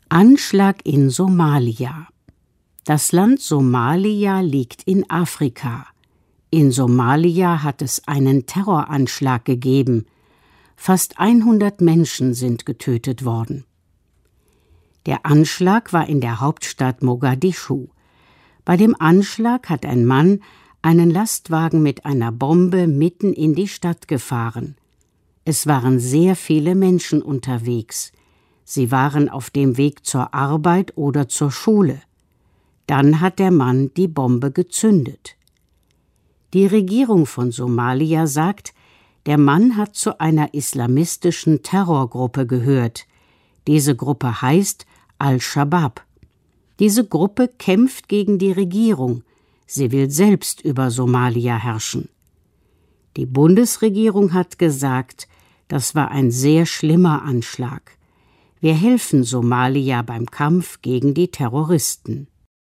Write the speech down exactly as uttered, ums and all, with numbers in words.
Anschlag in Somalia. Das Land Somalia liegt in Afrika. In Somalia hat es einen Terroranschlag gegeben. Fast hundert Menschen sind getötet worden. Der Anschlag war in der Hauptstadt Mogadischu. Bei dem Anschlag hat ein Mann einen Lastwagen mit einer Bombe mitten in die Stadt gefahren. Es waren sehr viele Menschen unterwegs. Sie waren auf dem Weg zur Arbeit oder zur Schule. Dann hat der Mann die Bombe gezündet. Die Regierung von Somalia sagt, der Mann hat zu einer islamistischen Terrorgruppe gehört. Diese Gruppe heißt Al-Shabaab. Diese Gruppe kämpft gegen die Regierung. Sie will selbst über Somalia herrschen. Die Bundesregierung hat gesagt, das war ein sehr schlimmer Anschlag. Wir helfen Somalia beim Kampf gegen die Terroristen.